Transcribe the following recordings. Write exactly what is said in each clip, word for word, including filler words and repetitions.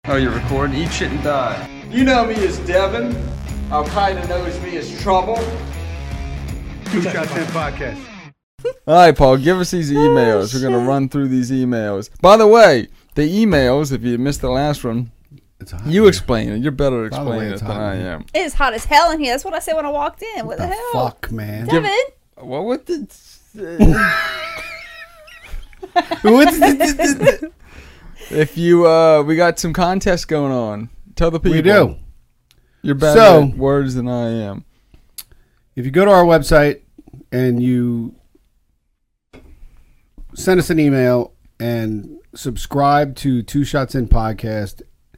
Oh, you're recording? Eat shit and die. You know me as Devin. Al Qaeda knows me as Trouble. Two Shots In Podcast. All right, Paul, give us these emails. Oh, We're going to run through these emails. By the way, the emails, if you missed the last one, it's hot, you man. explain it. You're better at explaining it than hot, I man. am. It is hot as hell in here. That's what I said when I walked in. What, What the, the hell? fuck, man? Devin? What would the... What's the... If you, uh, we got some contests going on. Tell the people. We do. You're better So, at words than I am. If you go to our website and you send us an email and subscribe to Two Shots In Podcast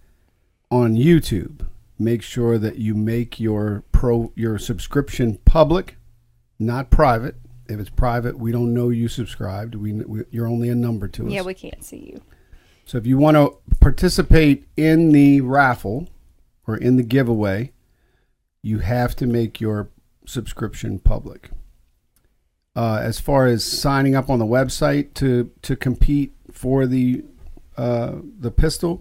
on YouTube, make sure that you make your pro your subscription public, not private. If it's private, we don't know you subscribed. We, we you're only a number to us. Yeah, we can't see you. So if you want to participate in the raffle or in the giveaway, you have to make your subscription public. Uh, as far as signing up on the website to to compete for the uh, the pistol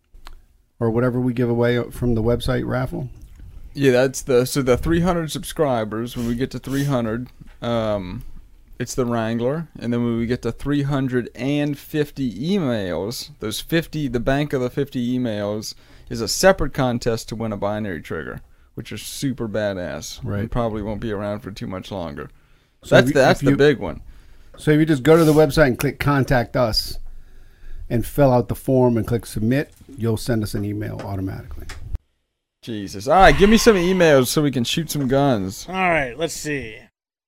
or whatever we give away from the website raffle. Yeah, that's the so the three hundred subscribers. When we get to three hundred, um, it's the Wrangler, and then when we get to three hundred fifty emails, those fifty, the bank of the fifty emails is a separate contest to win a binary trigger, which is super badass. Right. And probably won't be around for too much longer. So that's if you- the, that's if the you- big one. So if you just go to the website and click Contact Us and fill out the form and click Submit, you'll send us an email automatically. Jesus. All right, give me some emails so we can shoot some guns. All right, let's see.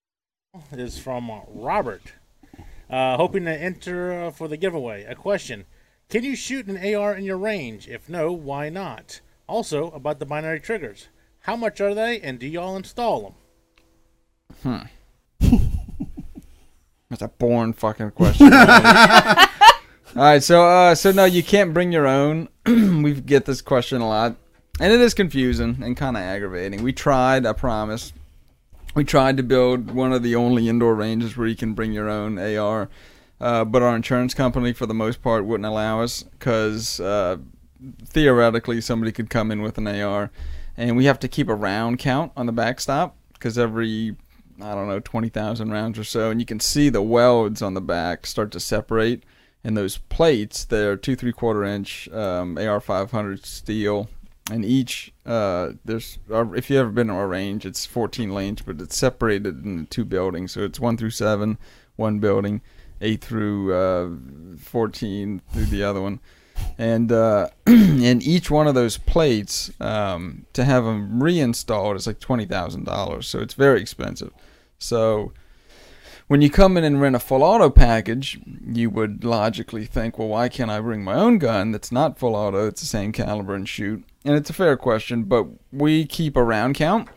This is from uh, Robert. Uh, hoping to enter uh, for the giveaway. A question. Can you shoot an A R in your range? If no, why not? Also, about the binary triggers. How much are they, and do y'all install them? Hmm. That's a boring fucking question. All right, so uh, so no, you can't bring your own. We get this question a lot, and it is confusing and kind of aggravating. We tried, I promise. We tried to build one of the only indoor ranges where you can bring your own A R, uh, but our insurance company, for the most part, wouldn't allow us because uh, theoretically somebody could come in with an A R, and we have to keep a round count on the backstop because every, I don't know, twenty thousand rounds or so, and you can see the welds on the back start to separate, and those plates, they're two three-quarter inch um, A R five hundred steel. And each, uh, there's, uh, if you've ever been to our range, it's fourteen lanes, but it's separated into two buildings. So it's one through seven, one building, eight through uh, fourteen through the other one. And uh, and each one of those plates, um, to have them reinstalled is like twenty thousand dollars. So it's very expensive. So when you come in and rent a full auto package, you would logically think, well, why can't I bring my own gun that's not full auto, it's the same caliber and shoot? And it's a fair question, but we keep a round count,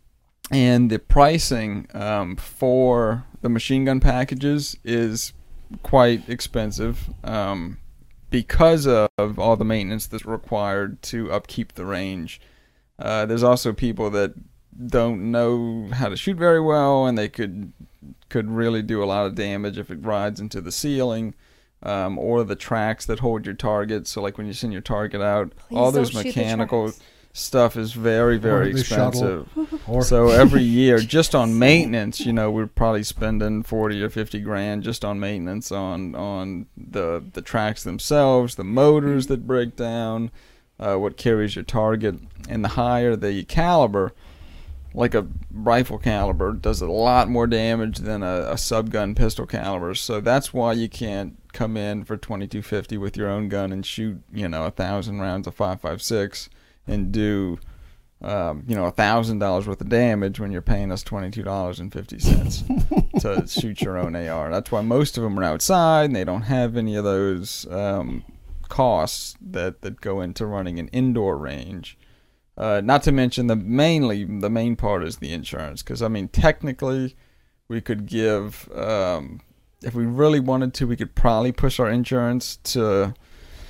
and the pricing um, for the machine gun packages is quite expensive um, because of all the maintenance that's required to upkeep the range. Uh, there's also people that don't know how to shoot very well, and they could could really do a lot of damage if it rides into the ceiling. Um, or the tracks that hold your target. So like when you send your target out, Please all those don't shoot the mechanical tracks. stuff is very, very Or the expensive. Or So every year, just on maintenance, you know, we're probably spending forty or fifty grand just on maintenance on on the the tracks themselves, the motors that break down, uh, what carries your target, and the higher the caliber, like a rifle caliber, does a lot more damage than a, a subgun pistol caliber. So that's why you can't come in for twenty-two fifty with your own gun and shoot, you know, a thousand rounds of five five six and do, um, you know, a thousand dollars worth of damage when you're paying us twenty-two dollars and fifty cents to shoot your own A R. That's why most of them are outside, and they don't have any of those um, costs that that go into running an indoor range. Uh, not to mention the mainly the main part is the insurance, because I mean technically we could give, um, if we really wanted to, we could probably push our insurance to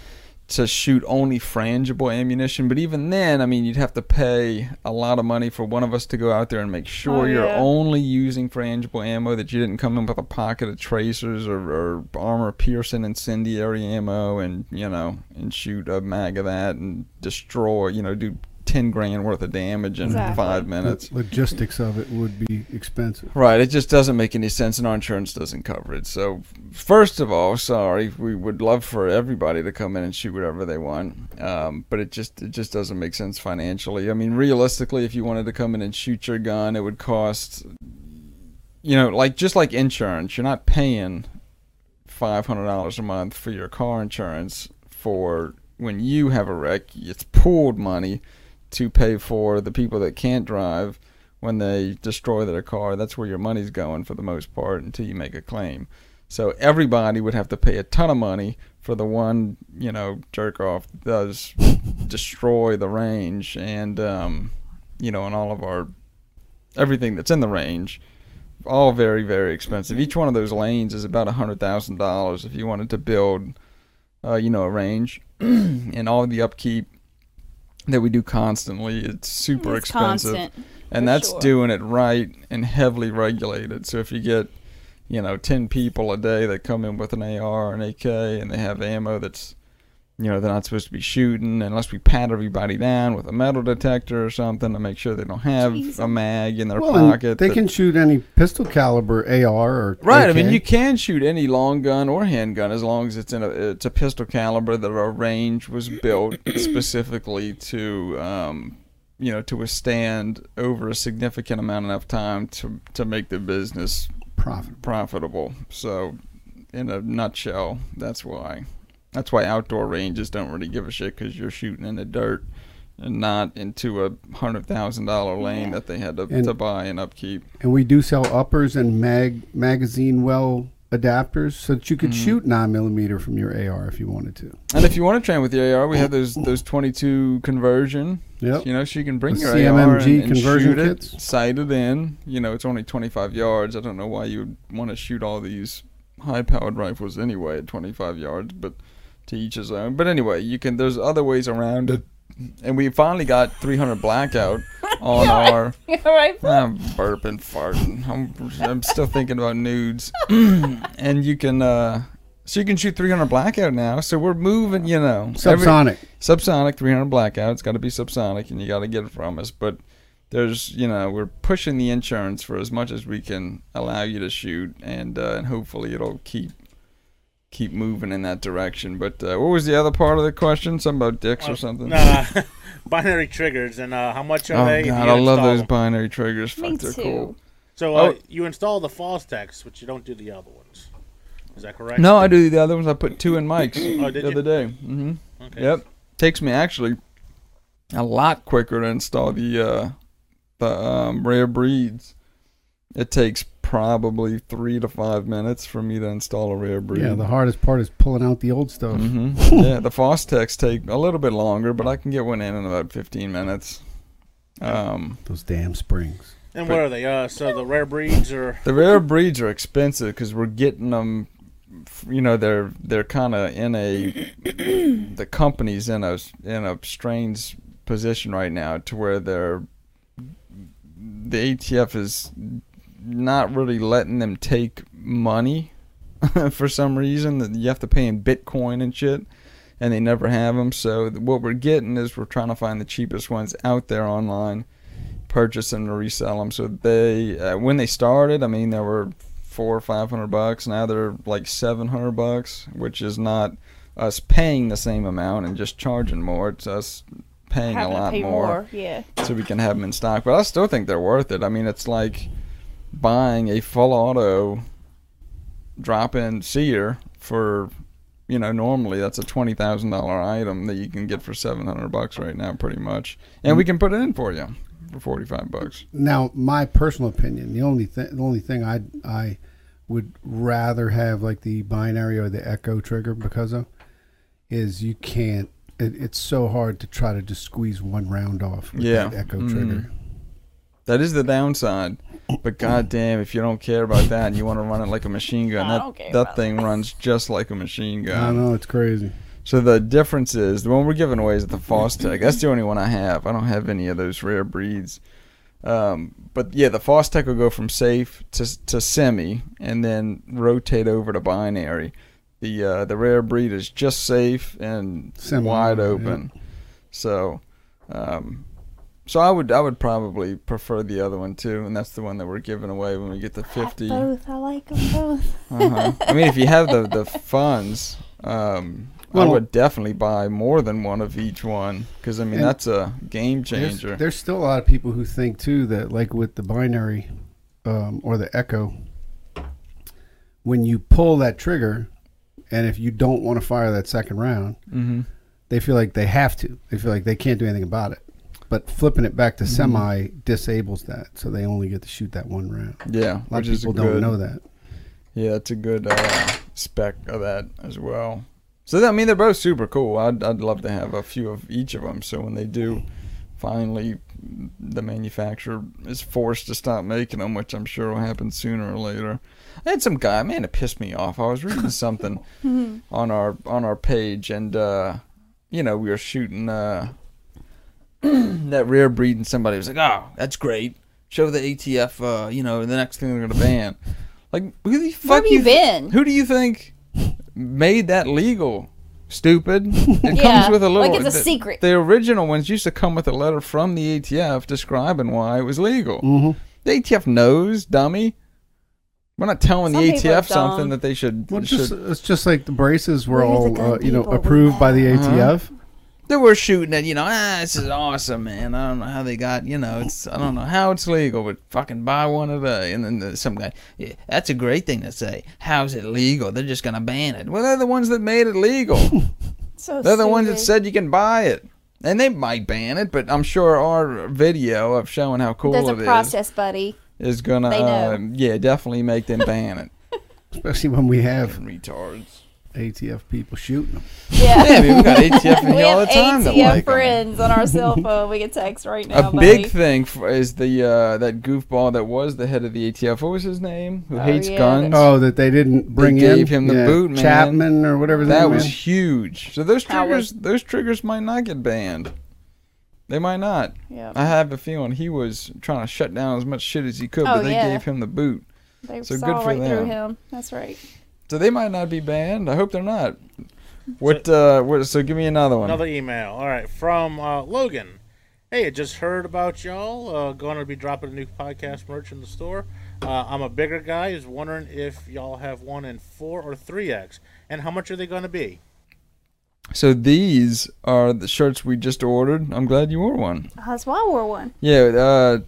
to shoot only frangible ammunition. But even then, I mean, you'd have to pay a lot of money for one of us to go out there and make sure Oh, you're yeah. only using frangible ammo, that you didn't come in with a pocket of tracers or, or armor piercing incendiary ammo and, you know, and shoot a mag of that and destroy, you know, do ten grand worth of damage in Exactly. five minutes. The logistics of it would be expensive. Right, it just doesn't make any sense, and our insurance doesn't cover it. So, first of all, sorry, we would love for everybody to come in and shoot whatever they want, um, but it just it just doesn't make sense financially. I mean, realistically, if you wanted to come in and shoot your gun, it would cost, you know, like just like insurance, you're not paying five hundred dollars a month for your car insurance for when you have a wreck. It's pooled money to pay for the people that can't drive when they destroy their car. That's where your money's going for the most part until you make a claim. So everybody would have to pay a ton of money for the one, you know, jerk off that does destroy the range and, um, you know, and all of our, everything that's in the range, all very, very expensive. Each one of those lanes is about a hundred thousand dollars if you wanted to build, uh, you know, a range and all the upkeep that we do constantly. It's super It's expensive. constant, And for that's sure. doing it right and heavily regulated. So if you get, you know, ten people a day that come in with an A R or an A K and they have ammo that's, you know, they're not supposed to be shooting unless we pat everybody down with a metal detector or something to make sure they don't have Jesus. a mag in their Well, and pocket. they that- can shoot any pistol caliber A R or Right, A I K. mean, you can shoot any long gun or handgun as long as it's in a it's a pistol caliber that our range was built specifically to, um, you know, to withstand over a significant amount enough time to to make the business profit. profitable. So, in a nutshell, that's why. That's why outdoor ranges don't really give a shit, because you're shooting in the dirt and not into a hundred thousand dollar lane Yeah. that they had to, And- to buy and upkeep. And we do sell uppers and mag magazine well adapters so that you could Mhm. shoot nine millimeter from your A R if you wanted to. And if you want to train with your A R, we have those those twenty-two conversion. Yep. You know, so you can bring The your C M A R M G and, and conversion shoot it, kits. sight it in. You know, it's only twenty-five yards. I don't know why you would want to shoot all these high-powered rifles anyway at twenty-five yards, but to each his own. But anyway, you can. There's other ways around it. And we finally got three hundred blackout on our. All right. I'm burping, farting. I'm, I'm still thinking about nudes. And you can, uh, so you can shoot three hundred blackout now. So we're moving, you know. every- Subsonic. subsonic, three hundred blackout. It's got to be subsonic, and you got to get it from us. But there's, you know, we're pushing the insurance for as much as we can allow you to shoot, and uh, and hopefully it'll keep keep moving in that direction. But uh, what was the other part of the question? Something about dicks or something? Uh, binary triggers, and uh, how much are Oh they? and God, you I love install those them? binary triggers. Fuck, Me they're too. cool. So uh, Oh. you install the Fostex, but you don't do the other ones. Is that correct? No, I do the other ones. I put two in mics Oh, did the you? other day. Mm-hmm. Okay. Yep. Takes me actually a lot quicker to install the uh, the um, rare breeds. It takes probably three to five minutes for me to install a rare breed. Yeah, the hardest part is pulling out the old stuff. hmm yeah, the Fostex take a little bit longer, but I can get one in in about fifteen minutes. Um, Those damn springs. And what are they? Uh, so the rare breeds are. the rare breeds are expensive because we're getting them. You know, they're they're kind of in a the company's in a in a strange position right now to where they're the A T F is not really letting them take money for some reason. That you have to pay in Bitcoin and shit, and they never have them. So what we're getting is we're trying to find the cheapest ones out there online, purchase them to resell them. So they uh, when they started, I mean, they were four or five hundred bucks. Now they're like seven hundred bucks, which is not us paying the same amount and just charging more. It's us paying Having a to lot pay more, Yeah. so we can have them in stock. But I still think they're worth it. I mean, it's like buying a full auto drop-in sear for, you know, normally that's a twenty thousand dollar item that you can get for seven hundred bucks right now, pretty much, and we can put it in for you for forty-five bucks. Now, my personal opinion, the only thing, the only thing I I would rather have like the binary or the echo trigger because of is you can't. It, it's so hard to try to just squeeze one round off with Yeah. that echo Mhm. trigger. That is the downside. But goddamn, if you don't care about that and you want to run it like a machine gun, I don't that care that about thing runs just like a machine I gun. know it's crazy. So the difference is the one we're giving away is the Fostech. That's the only one I have. I don't have any of those rare breeds. Um, but yeah, the Fostech will go from safe to to semi, and then rotate over to binary. The uh, the rare breed is just safe and Semi, wide yeah. open. So, um, so I would I would probably prefer the other one too, and that's the one that we're giving away when we get to fifty. Both. I like them both. Uh-huh. I mean, if you have the the funds, um, Well- I would definitely buy more than one of each one because I mean And that's a game There's, changer. there's still a lot of people who think too that like with the binary um, or the Echo, when you pull that trigger, and if you don't want to fire that second round, Mm-hmm. they feel like they have to. They feel like they can't do anything about it. But flipping it back to Mm-hmm. semi disables that, so they only get to shoot that one round. Yeah, A lot which of is a people don't good, know that. Yeah, that's a good uh, spec of that as well. So I mean, they're both super cool. I'd I'd love to have a few of each of them. So when they do, finally, the manufacturer is forced to stop making them, which I'm sure will happen sooner or later. I had some guy, man, it pissed me off. I was reading something on our on our page, and uh, you know, we were shooting uh, that rare breed, and somebody was like, "Oh, that's great. Show the A T F. Uh, you know, the next thing they're gonna ban." Like, who the fuck Where have you th- been? Who do you think made that legal? Stupid. It Yeah, comes with a little. like it's a the, secret. The original ones used to come with a letter from the A T F describing why it was legal. Mm-hmm. The A T F knows, dummy. We're not telling Some the people A T F are something dumb. that they should. Well, should just, it's just like the braces were We're the all, gun uh, you know, people, we approved by the A T F. Uh-huh. They were shooting it, you know, ah, this is awesome, man. I don't know how they got, you know, it's I don't know how it's legal, but fucking buy one today. And then the, some guy, yeah, that's a great thing to say. How's it legal? They're just gonna ban it. Well, they're the ones that made it legal. So They're the ones that stupid. said you can buy it. And they might ban it, but I'm sure our video of showing how cool There's it a is process, buddy. is gonna, They know. uh, yeah, definitely make them ban it. Especially when we have Fucking retards. A T F people shooting them. Yeah. Yeah, I mean, we got A T F in We here all have the time that A T F like 'em. friends on our cell phone. We can text right now, A buddy. big thing for, is the uh, that goofball that was the head of the A T F. What was his name? Who Oh, hates yeah, guns? Oh, that they didn't bring They in. gave him the boot, man. Chapman or whatever his that name was is. huge. So those Howard. triggers, those triggers might not get banned. They might not. Yeah. I have a feeling he was trying to shut down as much shit as he could, Oh, but they yeah. gave him the boot. They So saw good for right through them. him. That's right. So they might not be banned. I hope they're not. What? Uh, what? So give me another one. Another email. All right, from uh, Logan. Hey, I just heard about y'all. Uh, going to be dropping a new podcast merch in the store. Uh, I'm a bigger guy. Is wondering if y'all have one in four or three X, and how much are they going to be? So these are the shirts we just ordered. I'm glad you wore one. Oh, that's why I wore one. Yeah. Uh,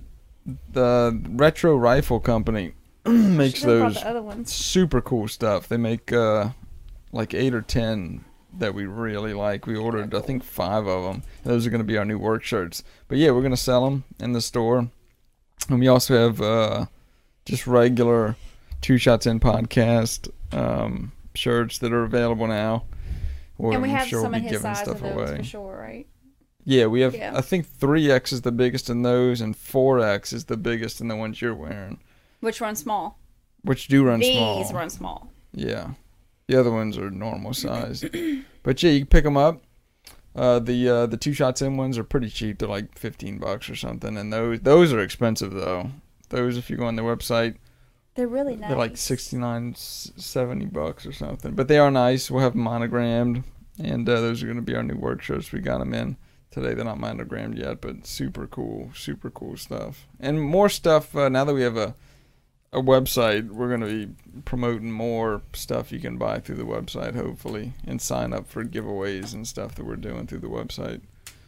the Retro Rifle Company makes Should've brought those the other ones. super cool stuff. They make uh, like eight or ten that we really like. We ordered, I think, five of them. Those are going to be our new work shirts. But yeah, we're going to sell them in the store. And we also have uh, just regular Two Shots In podcast um, shirts that are available now. Or And we I'm have sure some we'll in be his giving size stuff of those away. for sure, right? Yeah, we have, Yeah. I think three X is the biggest in those, and four X is the biggest in the ones you're wearing, Which run small? which do run These small. run small. Yeah. The other ones are normal size. But yeah, you can pick them up. Uh, the uh, the two shots in ones are pretty cheap. They're like fifteen bucks or something. And those those are expensive though. Those, if you go on their website, They're really nice. they're like sixty-nine, seventy bucks or something. But they are nice. We'll have them monogrammed. And uh, those are going to be our new work shirts. We got them in today. They're not monogrammed yet, but super cool, super cool stuff. And more stuff, uh, now that we have a a website, we're going to be promoting more stuff you can buy through the website, hopefully, and sign up for giveaways and stuff that we're doing through the website.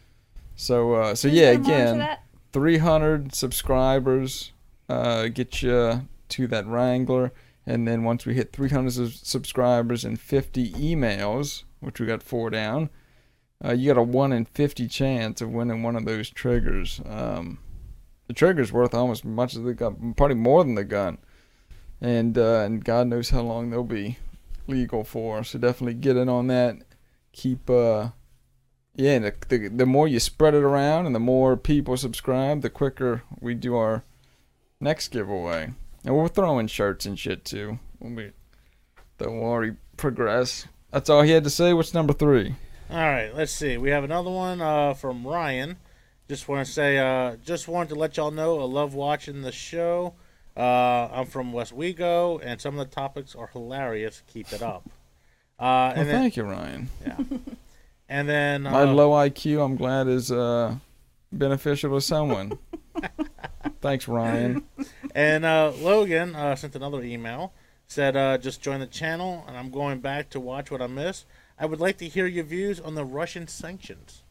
So, uh, so Who's yeah, gonna monitor again, that? three hundred subscribers uh, get you to that Wrangler. And then once we hit three hundred sub- subscribers and fifty emails, which we got four down, uh, you got a one in fifty chance of winning one of those triggers. Um, the trigger's worth almost as much as the gun, probably more than the gun. And uh, and God knows how long they'll be legal for. So definitely get in on that. Keep, uh, yeah, the, the, the more you spread it around and the more people subscribe, the quicker we do our next giveaway. And we'll throw in shirts and shit too when we, they'll already progress. That's all he had to say. What's number three? All right, let's see. We have another one uh, from Ryan. Just want to say, uh, just wanted to let y'all know I love watching the show. Uh, I'm from West Wego, and some of the topics are hilarious. Keep it up. Uh, Well, and then, thank you, Ryan. yeah. And then uh, My low I Q, I'm glad, is uh, beneficial to someone. Thanks, Ryan. And uh, Logan uh, sent another email. Said, uh, just joined the channel, and I'm going back to watch what I missed. I would like to hear your views on the Russian sanctions.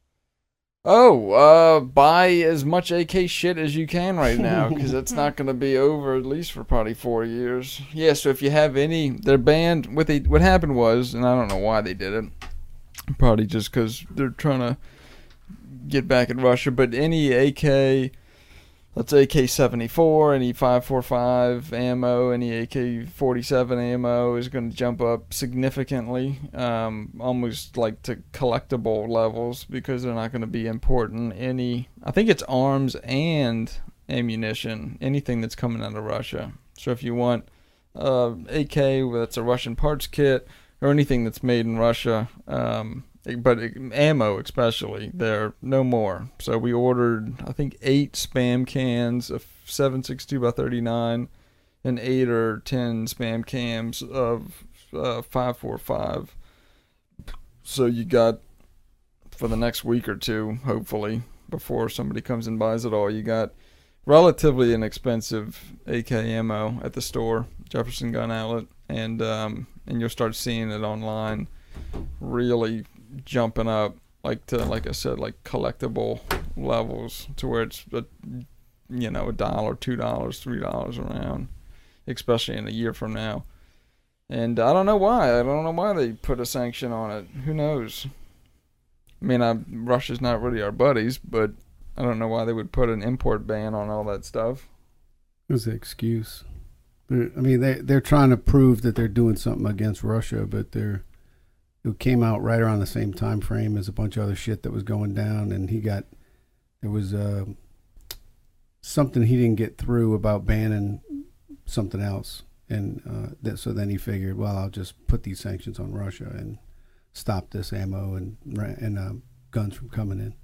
Oh, uh, buy as much A K shit as you can right now, because it's not going to be over at least for probably four years. Yeah, so if you have any, they're banned. What they what happened was, and I don't know why they did it, probably just because they're trying to get back at Russia. But any A K, let's say A K seventy-four, any five forty-five ammo, any A K forty-seven ammo is going to jump up significantly, um, almost like to collectible levels, because they're not going to be importing any, I think it's arms and ammunition, anything that's coming out of Russia. So if you want uh, A K that's a Russian parts kit, or anything that's made in Russia, um, but ammo especially, there no more. So we ordered, I think, eight spam cans of seven sixty-two by thirty-nine and eight or ten spam cans of uh, five forty-five. So you got, for the next week or two, hopefully, before somebody comes and buys it all, you got relatively inexpensive A K ammo at the store, Jefferson Gun Outlet, and um, and you'll start seeing it online really jumping up, like to like I said, like collectible levels, to where it's a, you know, a dollar, two dollars, three dollars around, especially in a year from now. And I don't know why. I don't know why they put a sanction on it. Who knows? I mean, I, Russia's not really our buddies, but I don't know why they would put an import ban on all that stuff. It was an excuse. They're, I mean, they they're trying to prove that they're doing something against Russia, but they're it came out right around the same time frame as a bunch of other shit that was going down, and he got there was uh, something he didn't get through about banning something else, and uh, that, so then he figured, well, I'll just put these sanctions on Russia and stop this ammo and and uh, guns from coming in.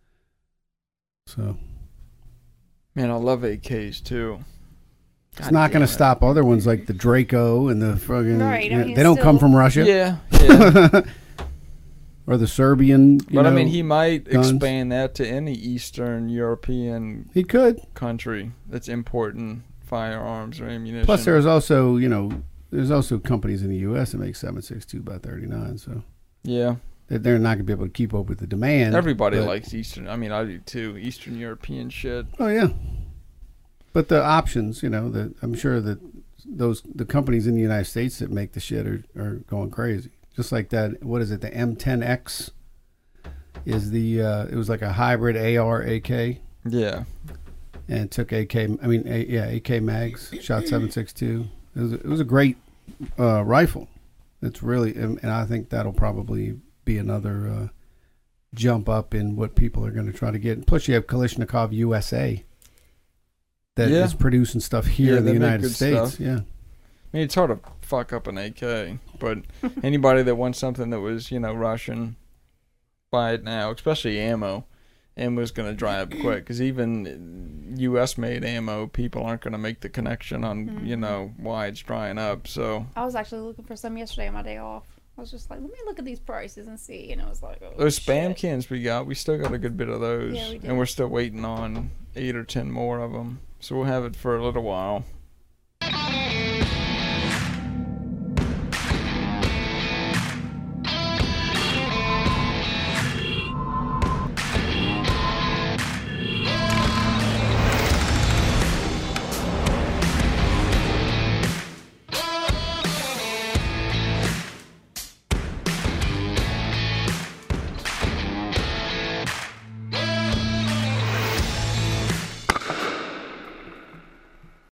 So, Man, I love A Ks too. it's God not going damn to it. stop other ones like the Draco and the fucking. Right, I yeah, mean, they don't come still- from Russia. Yeah, yeah. Or the Serbian. You But I know, mean, he might guns. expand that to any Eastern European he could. country that's importing firearms or ammunition. Plus, there's also, you know, there's also companies in the U S that make seven sixty-two by thirty-nine, so yeah, they're- they're not going to be able to keep up with the demand. everybody but- likes Eastern. I mean, I do too. Eastern European shit. Oh yeah, but the options, you know, that I'm sure that those the companies in the United States that make the shit are, are going crazy. Just like that, what is it? The M ten X is the uh, it was like a hybrid A R A K, Yeah, and it took A K. I mean, a, yeah, A K mags, shot seven sixty-two. It was a, it was a great uh, rifle. It's really, and and I think that'll probably be another uh, jump up in what people are going to try to get. Plus, you have Kalashnikov U S A that is Yeah. producing stuff here Yeah, in the they make United good States. stuff. Yeah, I mean, it's hard to fuck up an A K, but anybody that wants something that was, you know, Russian, buy it now, especially ammo. Ammo's going to dry up quick, because even U S made ammo, people aren't going to make the connection on, you know, why it's drying up. So I was actually looking for some yesterday on my day off. I was just like, let me look at these prices and see. And it was like, oh, those spam shit. cans we got, we still got a good bit of those. Yeah, we did. And we're still waiting on eight or ten more of them. So we'll have it for a little while.